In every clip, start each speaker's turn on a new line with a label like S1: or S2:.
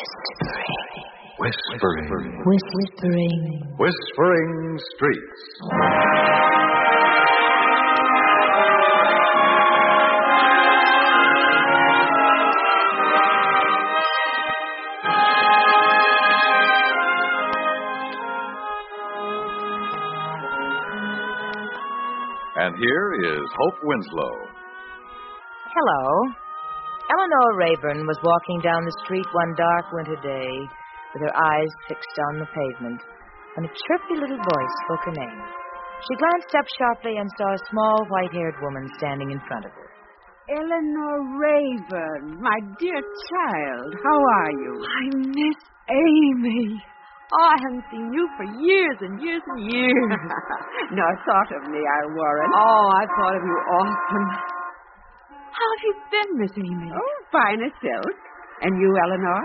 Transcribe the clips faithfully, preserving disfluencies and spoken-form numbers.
S1: Whispering.
S2: Whispering.
S1: Whispering.
S2: Whispering Streets. And here is Hope Winslow.
S3: Hello. Eleanor Rayburn was walking down the street one dark winter day with her eyes fixed on the pavement when a chirpy little voice spoke her name. She glanced up sharply and saw a small white-haired woman standing in front of her.
S4: Eleanor Rayburn, my dear child, how are you?
S5: I miss Amy. Oh, I haven't seen you for years and years and years.
S4: Nor thought of me, I'll warrant.
S5: Oh, I've thought of you often. How have you been, Miss Amy?
S4: Oh, fine as silk. And you, Eleanor?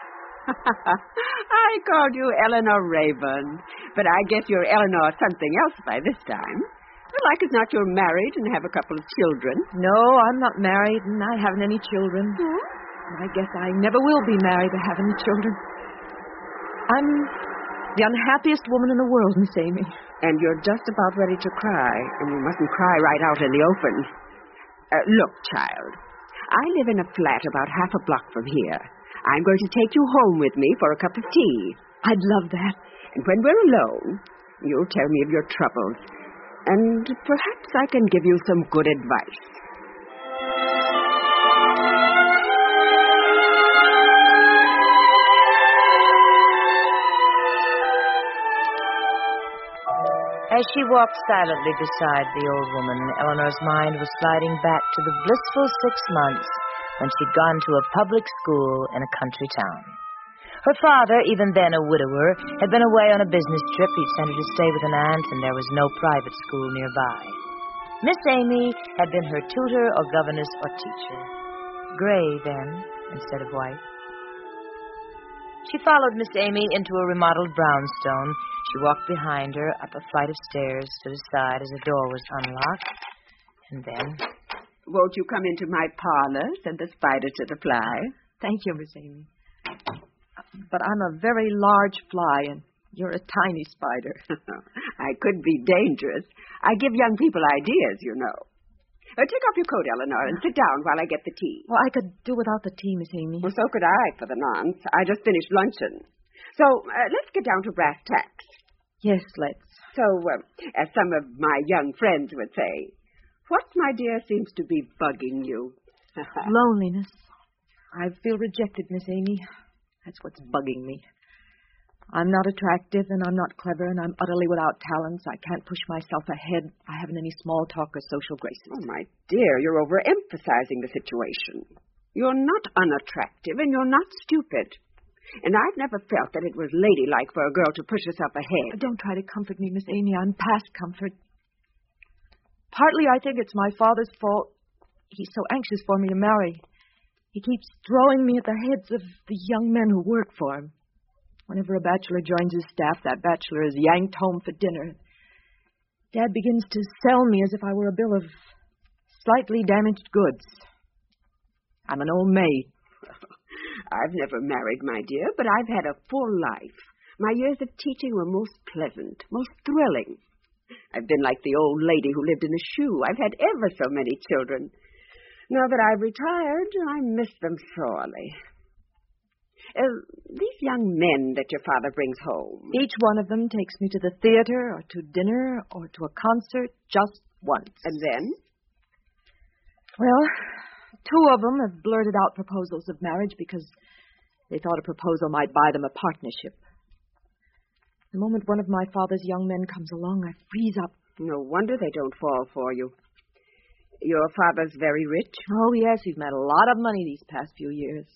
S4: I called you Eleanor Rayburn, but I guess you're Eleanor something else by this time. Like as not, you're married and have a couple of children.
S5: No, I'm not married, and I haven't any children.
S4: Hmm?
S5: I guess I never will be married or have any children. I'm the unhappiest woman in the world, Miss Amy.
S4: And you're just about ready to cry, and you mustn't cry right out in the open. Uh, look, child, I live in a flat about half a block from here. I'm going to take you home with me for a cup of tea.
S5: I'd love that.
S4: And when we're alone, you'll tell me of your troubles. And perhaps I can give you some good advice.
S3: As she walked silently beside the old woman, Eleanor's mind was sliding back to the blissful six months when she'd gone to a public school in a country town. Her father, even then a widower, had been away on a business trip. He'd sent her to stay with an aunt, and there was no private school nearby. Miss Amy had been her tutor or governess or teacher. Gray, then, instead of white. She followed Miss Amy into a remodeled brownstone. She walked behind her up a flight of stairs, stood aside as a door was unlocked, and then...
S4: Won't you come into my parlor, send the spider to the fly?
S5: Thank you, Miss Amy. But I'm a very large fly, and you're a tiny spider.
S4: I could be dangerous. I give young people ideas, you know. Uh, take off your coat, Eleanor, and sit down while I get the tea.
S5: Well, I could do without the tea, Miss Amy.
S4: Well, so could I, for the nonce. I just finished luncheon. So, uh, let's get down to brass tacks.
S5: Yes, let's.
S4: So, uh, as some of my young friends would say, what, my dear, seems to be bugging you?
S5: Loneliness. I feel rejected, Miss Amy. That's what's bugging me. I'm not attractive, and I'm not clever, and I'm utterly without talents. I can't push myself ahead. I haven't any small talk or social graces.
S4: Oh, my dear, you're overemphasizing the situation. You're not unattractive, and you're not stupid. And I've never felt that it was ladylike for a girl to push herself ahead.
S5: Don't try to comfort me, Miss Amy. I'm past comfort. Partly, I think it's my father's fault. He's so anxious for me to marry. He keeps throwing me at the heads of the young men who work for him. Whenever a bachelor joins his staff, that bachelor is yanked home for dinner. Dad begins to sell me as if I were a bill of slightly damaged goods. I'm an old maid.
S4: I've never married, my dear, but I've had a full life. My years of teaching were most pleasant, most thrilling. I've been like the old lady who lived in a shoe. I've had ever so many children. Now that I've retired, I miss them sorely. Uh, these young men that your father brings home.
S5: Each one of them takes me to the theater or to dinner or to a concert just once.
S4: And then?
S5: Well, two of them have blurted out proposals of marriage because they thought a proposal might buy them a partnership. The moment one of my father's young men comes along, I freeze up.
S4: No wonder they don't fall for you. Your father's very rich?
S5: Oh, yes, he's made a lot of money these past few years.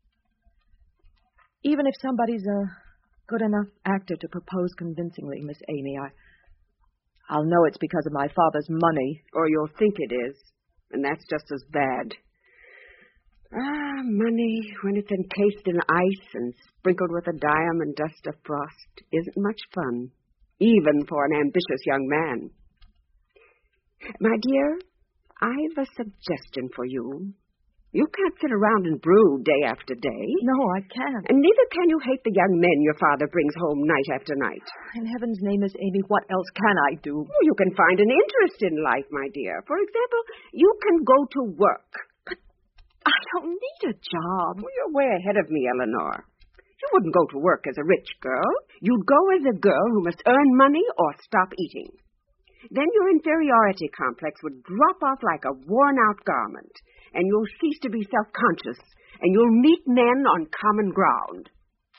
S5: Even if somebody's a good enough actor to propose convincingly, Miss Amy, I, I'll know it's because of my father's money.
S4: Or you'll think it is, and that's just as bad. Ah, money, when it's encased in ice and sprinkled with a diamond dust of frost, isn't much fun, even for an ambitious young man. My dear, I've a suggestion for you. You can't sit around and brood day after day.
S5: No, I can't.
S4: And neither can you hate the young men your father brings home night after night.
S5: In heaven's name, Miss Amy, what else can I do?
S4: Oh, you can find an interest in life, my dear. For example, you can go to work.
S5: But I don't need a job.
S4: Well, you're way ahead of me, Eleanor. You wouldn't go to work as a rich girl. You'd go as a girl who must earn money or stop eating. Then your inferiority complex would drop off like a worn-out garment, and you'll cease to be self-conscious, and you'll meet men on common ground.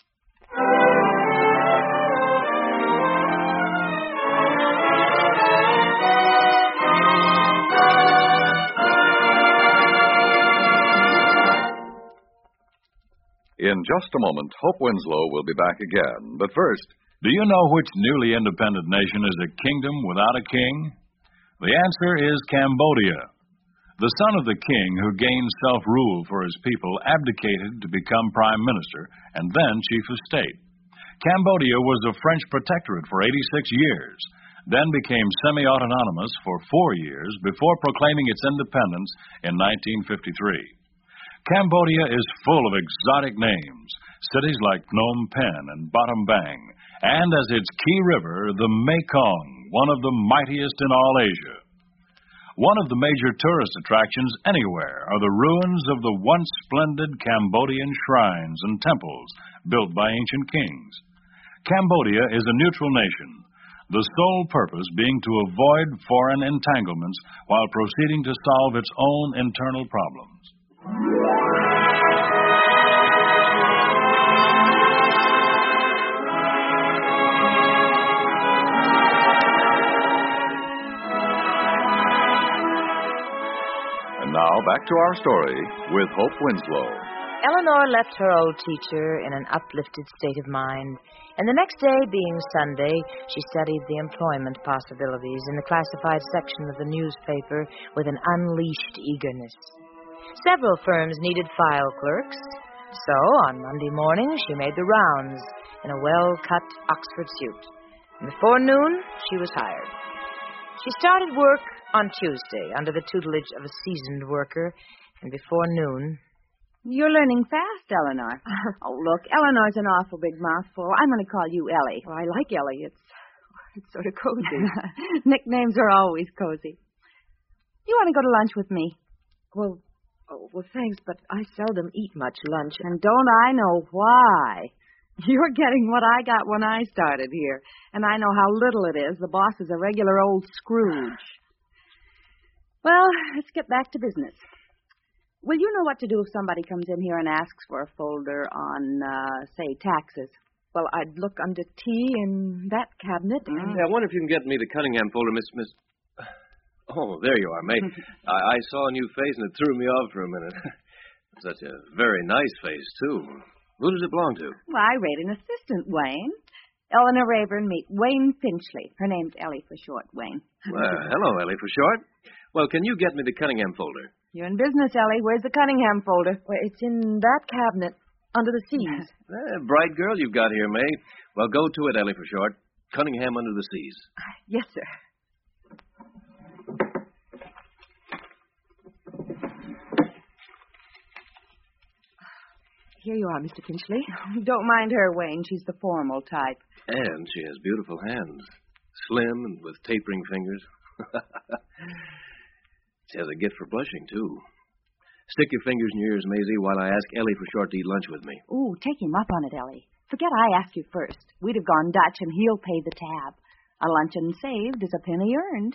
S2: In just a moment, Hope Winslow will be back again. But first,
S1: do you know which newly independent nation is a kingdom without a king? The answer is Cambodia. The son of the king who gained self-rule for his people abdicated to become prime minister and then chief of state. Cambodia was a French protectorate for eighty-six years, then became semi-autonomous for four years before proclaiming its independence in nineteen fifty-three. Cambodia is full of exotic names, cities like Phnom Penh and Battambang, and as its key river, the Mekong, one of the mightiest in all Asia. One of the major tourist attractions anywhere are the ruins of the once splendid Cambodian shrines and temples built by ancient kings. Cambodia is a neutral nation, the sole purpose being to avoid foreign entanglements while proceeding to solve its own internal problems.
S2: and now back to our story with Hope Winslow.
S3: Eleanor left her old teacher in an uplifted state of mind, and the next day, being Sunday, she studied the employment possibilities in the classified section of the newspaper with an unleashed eagerness. Several firms needed file clerks, so on Monday morning she made the rounds in a well-cut Oxford suit. And before noon, she was hired. She started work on Tuesday under the tutelage of a seasoned worker, and before noon...
S6: You're learning fast, Eleanor. Oh, look, Eleanor's an awful big mouthful. I'm going to call you Ellie.
S5: Well, I like Ellie. It's, it's sort of cozy.
S6: Nicknames are always cozy. You want to go to lunch with me?
S5: Well, oh, well, thanks, but I seldom eat much lunch.
S6: And don't I know why? You're getting what I got when I started here, and I know how little it is. The boss is a regular old Scrooge. Well, let's get back to business. Will you know what to do if somebody comes in here and asks for a folder on, uh, say, taxes?
S5: Well, I'd look under tea in that cabinet. And...
S7: Mm, I wonder if you can get me the Cunningham folder, Miss... Miss... Oh, there you are, mate. I, I saw a new face, and it threw me off for a minute. Such a very nice face, too. Who does it belong to?
S6: Well, I rate an assistant, Wayne. Eleanor Rayburn, meet Wayne Finchley. Her name's Ellie for short, Wayne.
S7: Well, hello, Ellie for short. Well, can you get me the Cunningham folder?
S6: You're in business, Ellie. Where's the Cunningham folder?
S5: Well, it's in that cabinet, under the seas.
S7: Eh, bright girl you've got here, May. Well, go to it, Ellie for short. Cunningham under the seas.
S5: Yes, sir. Here you are, Mister Finchley.
S6: Don't mind her, Wayne. She's the formal type.
S7: And she has beautiful hands. Slim and with tapering fingers. She has a gift for blushing, too. Stick your fingers in yours, Maisie, while I ask Ellie for short to eat lunch with me.
S6: Ooh, take him up on it, Ellie. Forget I asked you first. We'd have gone Dutch, and he'll pay the tab. A luncheon saved is a penny earned.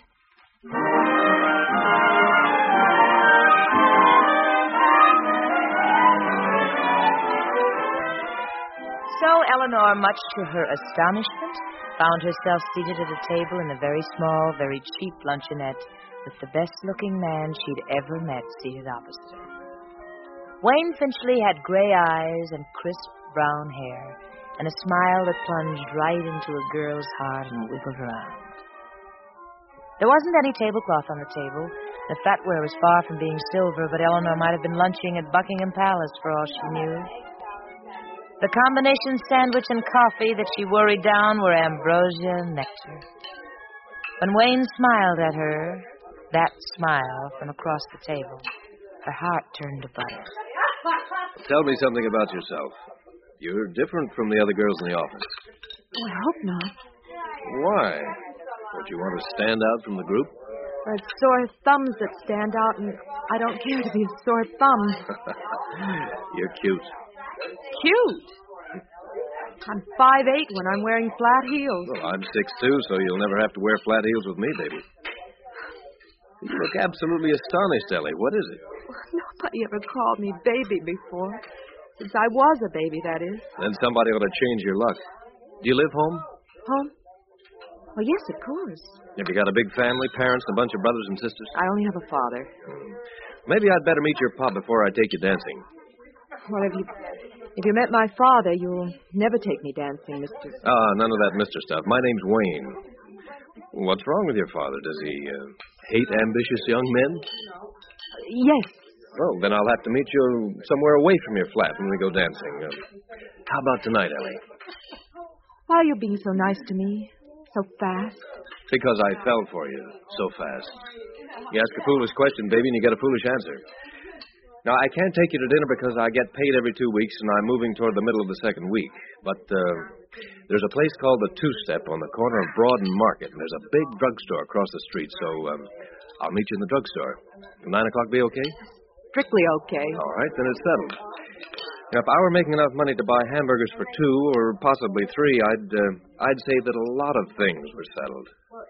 S3: So Eleanor, much to her astonishment, found herself seated at a table in a very small, very cheap luncheonette with the best-looking man she'd ever met seated opposite her. Wayne Finchley had gray eyes and crisp brown hair and a smile that plunged right into a girl's heart and wiggled around. There wasn't any tablecloth on the table. The fatware was far from being silver, but Eleanor might have been lunching at Buckingham Palace for all she knew. The combination sandwich and coffee that she worried down were ambrosia and nectar. When Wayne smiled at her, that smile from across the table, Her heart turned to butter.
S7: Tell me something about yourself. You're different from the other girls in the office.
S5: Oh, I hope not.
S7: Why? Don't you want to stand out from the group?
S5: Or it's sore thumbs that stand out, and I don't care to be a sore thumb.
S7: You're cute.
S5: Cute? I'm five eight when I'm wearing flat heels.
S7: Well, I'm six two, so you'll never have to wear flat heels with me, baby. You look absolutely astonished, Ellie. What is it?
S5: Nobody ever called me baby before. Since I was a baby, that is.
S7: Then somebody ought to change your luck. Do you live home?
S5: Home? Well, yes, of course.
S7: Have you got a big family, parents, and a bunch of brothers and sisters?
S5: I only have a father.
S7: Maybe I'd better meet your pop before I take you dancing.
S5: Well, if you if you met my father, you'll never take me dancing, Mister
S7: Ah, none of that Mister stuff. My name's Wayne. What's wrong with your father? Does he uh, hate ambitious young men?
S5: Yes.
S7: Well, then I'll have to meet you somewhere away from your flat when we go dancing. Uh, how about tonight, Ellie?
S5: Why are you being so nice to me? So fast?
S7: Because I fell for you so fast. You ask a foolish question, baby, and you get a foolish answer. Now, I can't take you to dinner because I get paid every two weeks, and I'm moving toward the middle of the second week. But uh, there's a place called the Two-Step on the corner of Broad and Market, and there's a big drugstore across the street, so um, I'll meet you in the drugstore. Will nine o'clock be okay?
S5: Strictly okay.
S7: All right, then it's settled. Now, if I were making enough money to buy hamburgers for two or possibly three, I'd uh, I'd say that a lot of things were settled.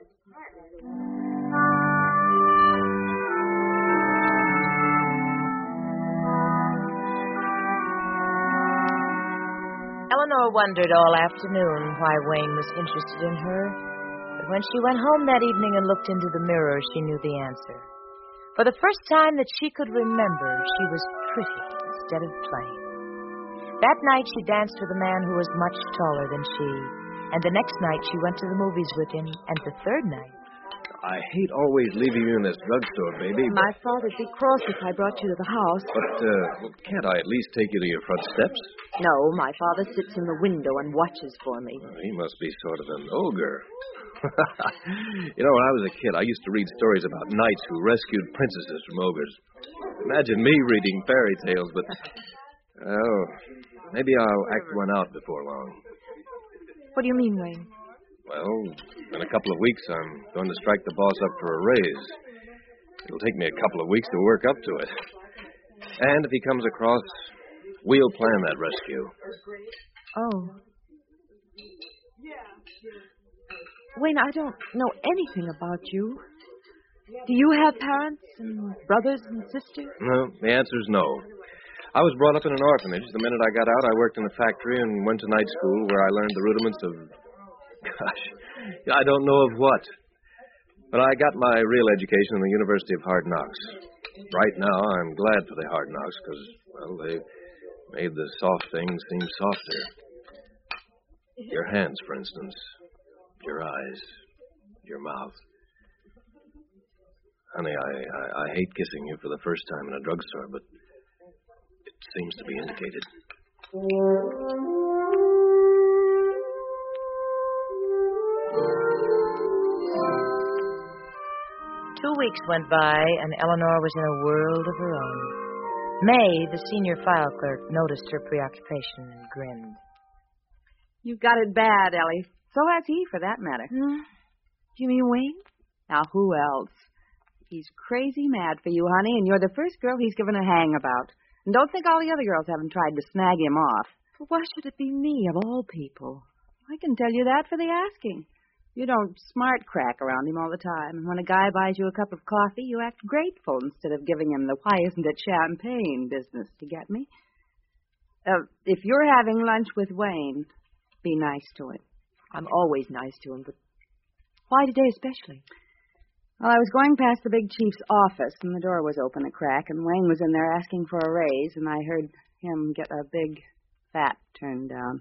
S3: Eleanor wondered all afternoon why Wayne was interested in her, but when she went home that evening and looked into the mirror, she knew the answer. For the first time that she could remember, she was pretty instead of plain. That night she danced with a man who was much taller than she, and the next night she went to the movies with him, and the third night...
S7: I hate always leaving you in this drugstore, baby. But...
S5: My father'd be cross if I brought you to the house.
S7: But, uh, well, can't I at least take you to your front steps?
S5: No, my father sits in the window and watches for me.
S7: Well, he must be sort of an ogre. You know, when I was a kid, I used to read stories about knights who rescued princesses from ogres. Imagine me reading fairy tales, but... Oh, maybe I'll act one out before long.
S5: What do you mean, Wayne?
S7: Well, in a couple of weeks, I'm going to strike the boss up for a raise. It'll take me a couple of weeks to work up to it. And if he comes across, we'll plan that rescue.
S5: Oh. Wayne, I don't know anything about you. Do you have parents and brothers and sisters?
S7: No, the answer's no. I was brought up in an orphanage. The minute I got out, I worked in a factory and went to night school where I learned the rudiments of... Gosh, I don't know of what. But I got my real education in the University of Hard Knocks. Right now, I'm glad for the Hard Knocks because, well, they made the soft things seem softer. Your hands, for instance. Your eyes. Your mouth. Honey, I, I, I hate kissing you for the first time in a drugstore, but it seems to be indicated.
S3: Two weeks went by, and Eleanor was in a world of her own. May, the senior file clerk, noticed her preoccupation and grinned.
S6: You've got it bad, Ellie. So has he, for that matter.
S5: Hmm? You mean Wayne?
S6: Now, who else? He's crazy mad for you, honey, and you're the first girl he's given a hang about. And don't think all the other girls haven't tried to snag him off.
S5: But why should it be me, of all people?
S6: I can tell you that for the asking. You don't smart crack around him all the time. And when a guy buys you a cup of coffee, you act grateful instead of giving him the why isn't it champagne business, you get me? Uh, if you're having lunch with Wayne, be nice to him.
S5: I'm always nice to him, but why today especially?
S6: Well, I was going past the big chief's office, and the door was open a crack, and Wayne was in there asking for a raise, and I heard him get a big, fat turn down.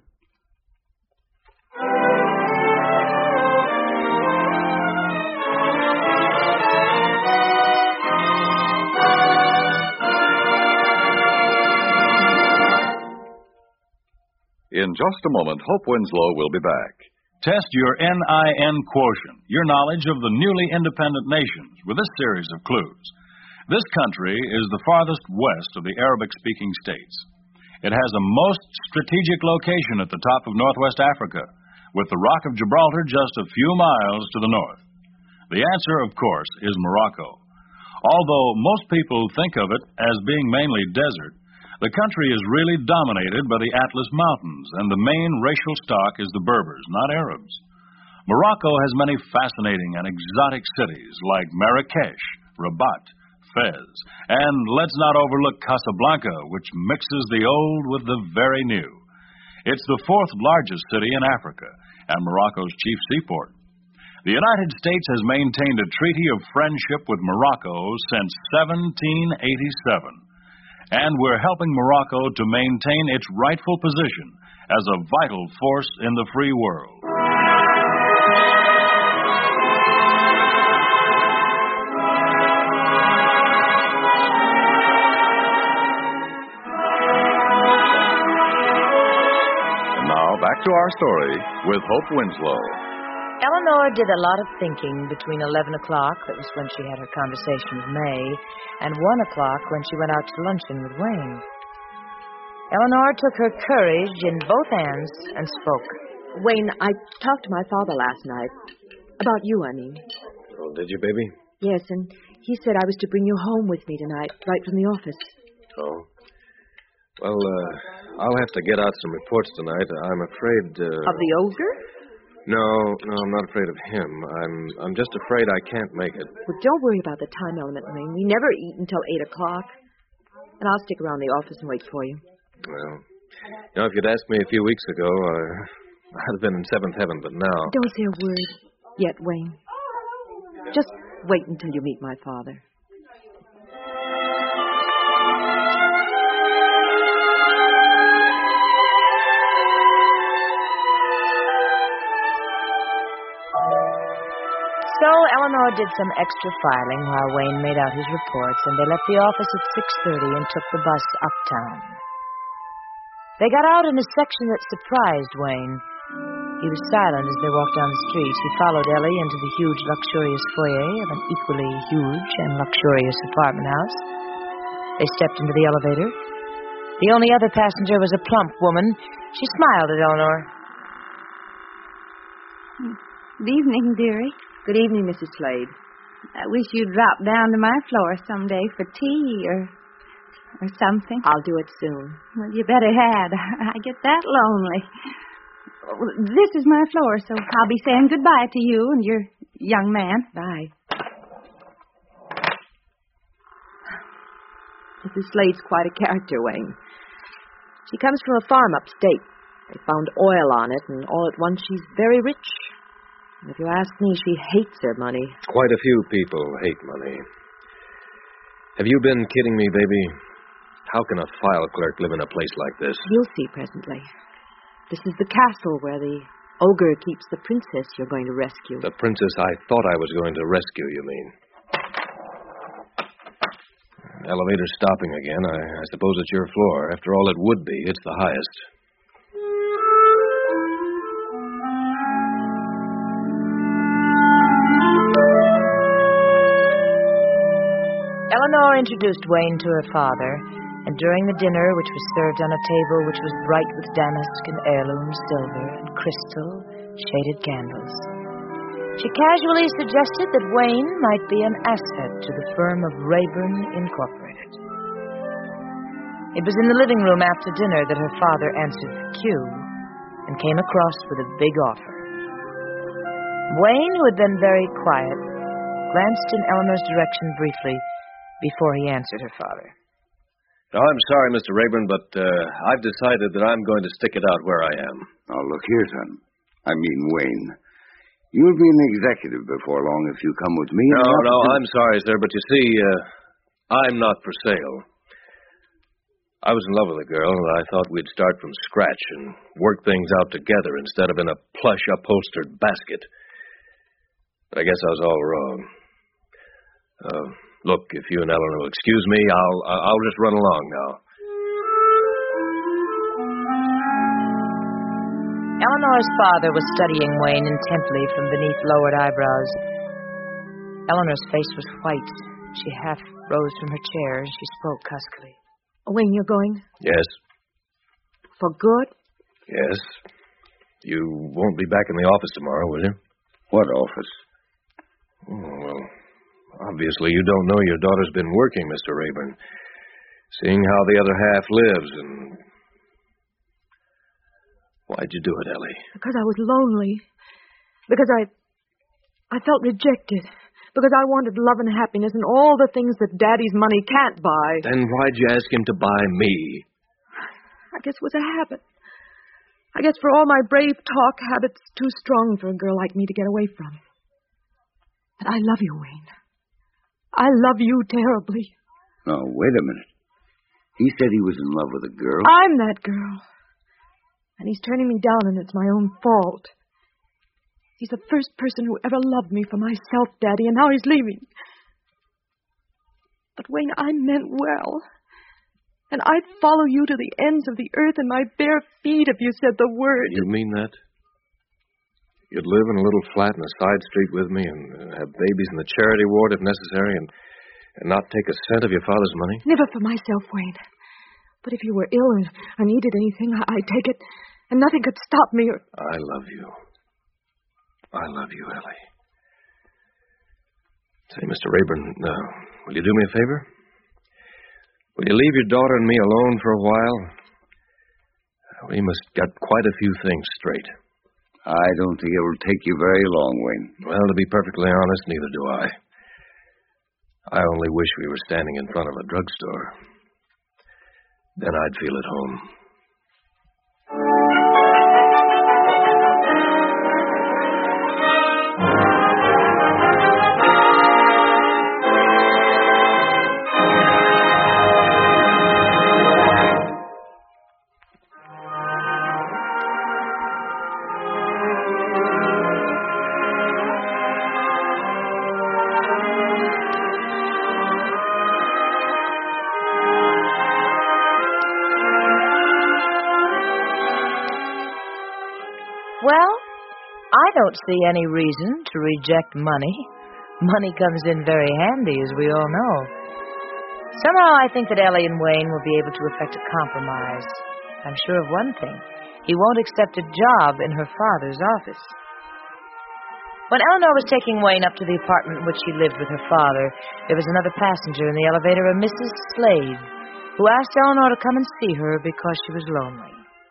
S2: In just a moment, Hope Winslow will be back.
S1: Test your N I N quotient, your knowledge of the newly independent nations, with this series of clues. This country is the farthest west of the Arabic-speaking states. It has a most strategic location at the top of northwest Africa, with the Rock of Gibraltar just a few miles to the north. The answer, of course, is Morocco. Although most people think of it as being mainly desert, the country is really dominated by the Atlas Mountains, and the main racial stock is the Berbers, not Arabs. Morocco has many fascinating and exotic cities like Marrakesh, Rabat, Fez, and let's not overlook Casablanca, which mixes the old with the very new. It's the fourth largest city in Africa and Morocco's chief seaport. The United States has maintained a treaty of friendship with Morocco since seventeen eighty-seven, and we're helping Morocco to maintain its rightful position as a vital force in the free world.
S2: Back to our story with Hope Winslow.
S3: Eleanor did a lot of thinking between eleven o'clock, that was when she had her conversation with May, and one o'clock when she went out to luncheon with Wayne. Eleanor took her courage in both hands and spoke.
S5: Wayne, I talked to my father last night. About you, I mean.
S7: Oh, did you, baby?
S5: Yes, and he said I was to bring you home with me tonight, right from the office.
S7: Oh. Well, uh, I'll have to get out some reports tonight. I'm afraid... Uh...
S5: Of the ogre?
S7: No, no, I'm not afraid of him. I'm I'm just afraid I can't make it.
S5: Well, don't worry about the time element, Wayne. We never eat until eight o'clock. And I'll stick around the office and wait for you.
S7: Well, you know, if you'd asked me a few weeks ago, uh, I'd have been in seventh heaven, but now...
S5: Don't say a word yet, Wayne. Just wait until you meet my father.
S3: So Eleanor did some extra filing while Wayne made out his reports, and they left the office at six thirty and took the bus uptown. They got out in a section that surprised Wayne. He was silent as they walked down the street. He followed Ellie into the huge, luxurious foyer of an equally huge and luxurious apartment house. They stepped into the elevator. The only other passenger was a plump woman. She smiled at Eleanor.
S8: Good evening, dearie.
S6: Good evening, Missus Slade.
S8: I wish you'd drop down to my floor someday for tea or or something.
S6: I'll do it soon.
S8: Well, you better had. I get that lonely. This is my floor, so I'll be saying goodbye to you and your young man.
S6: Bye. Missus Slade's quite a character, Wayne. She comes from a farm upstate. They found oil on it, and all at once she's very rich. And if you ask me, she hates her money.
S7: Quite a few people hate money. Have you been kidding me, baby? How can a file clerk live in a place like this?
S6: You'll see presently. This is the castle where the ogre keeps the princess you're going to rescue.
S7: The princess I thought I was going to rescue, you mean? Elevator's stopping again. I, I suppose it's your floor. After all, it would be. It's the highest.
S3: Eleanor introduced Wayne to her father, and during the dinner, which was served on a table which was bright with damask and heirloom silver and crystal, shaded candles, she casually suggested that Wayne might be an asset to the firm of Rayburn Incorporated. It was in the living room after dinner that her father answered the cue and came across with a big offer. Wayne, who had been very quiet, glanced in Eleanor's direction briefly before he answered her father.
S7: Oh, I'm sorry, Mister Rayburn, but uh, I've decided that I'm going to stick it out where I am.
S9: Now, look here, son. I mean, Wayne. You'll be an executive before long if you come with me.
S7: No, no, to... I'm sorry, sir, but you see, uh, I'm not for sale. I was in love with a girl, and I thought we'd start from scratch and work things out together instead of in a plush upholstered basket. But I guess I was all wrong. Uh, look, if you and Eleanor will excuse me, I'll I'll just run along now.
S3: Eleanor's father was studying Wayne intently from beneath lowered eyebrows. Eleanor's face was white, She half rose from her chair as she spoke huskily.
S5: Wayne, you're going?
S7: Yes.
S5: For good?
S7: Yes. You won't be back in the office tomorrow, will you?
S9: What office?
S7: Oh, well, obviously you don't know your daughter's been working, Mister Rayburn. Seeing how the other half lives and... Why'd you do it, Ellie?
S5: Because I was lonely. Because I... I felt rejected. Because I wanted love and happiness and all the things that Daddy's money can't buy.
S7: Then why'd you ask him to buy me?
S5: I guess it was a habit. I guess for all my brave talk, habit's too strong for a girl like me to get away from. But I love you, Wayne. I love you terribly.
S9: No, wait a minute. He said he was in love with a girl.
S5: I'm that girl. And he's turning me down, and it's my own fault. He's the first person who ever loved me for myself, Daddy, and now he's leaving. But, Wayne, I meant well. And I'd follow you to the ends of the earth in my bare feet if you said the word.
S7: You mean that? You'd live in a little flat in a side street with me and have babies in the charity ward if necessary and, and not take a cent of your father's money?
S5: Never for myself, Wayne. But if you were ill and I needed anything, I, I'd take it, and nothing could stop me. Or...
S7: I love you. I love you, Ellie. Say, Mister Rayburn, uh, will you do me a favor? Will you leave your daughter and me alone for a while? We must get quite a few things straight.
S9: I don't think it will take you very long, Wayne.
S7: Well, to be perfectly honest, neither do I. I only wish we were standing in front of a drugstore. Then I'd feel at home.
S3: Well, I don't see any reason to reject money. Money comes in very handy, as we all know. Somehow I think that Ellie and Wayne will be able to effect a compromise. I'm sure of one thing. He won't accept a job in her father's office. When Eleanor was taking Wayne up to the apartment in which she lived with her father, there was another passenger in the elevator, a Missus Slade, who asked Eleanor to come and see her because she was lonely.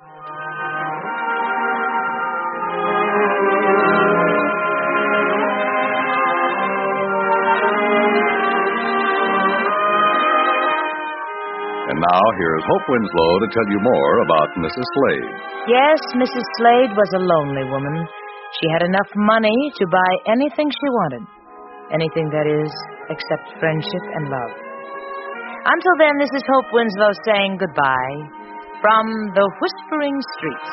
S2: And now, here's Hope Winslow to tell you more about Missus Slade.
S3: Yes, Missus Slade was a lonely woman. She had enough money to buy anything she wanted. Anything, that is, except friendship and love. Until then, this is Hope Winslow saying goodbye from the Whispering Streets.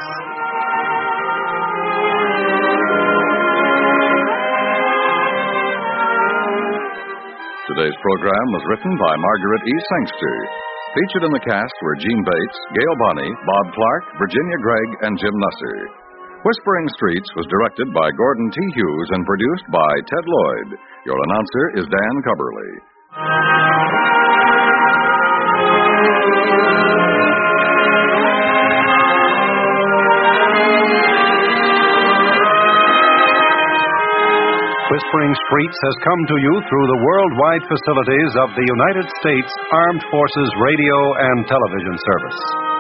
S2: Today's program was written by Margaret E. Sangster. Featured in the cast were Gene Bates, Gail Bonney, Bob Clark, Virginia Gregg, and Jim Nusser. Whispering Streets was directed by Gordon T. Hughes and produced by Ted Lloyd. Your announcer is Dan Cubberly.
S10: Whispering Streets has come to you through the worldwide facilities of the United States Armed Forces Radio and Television Service.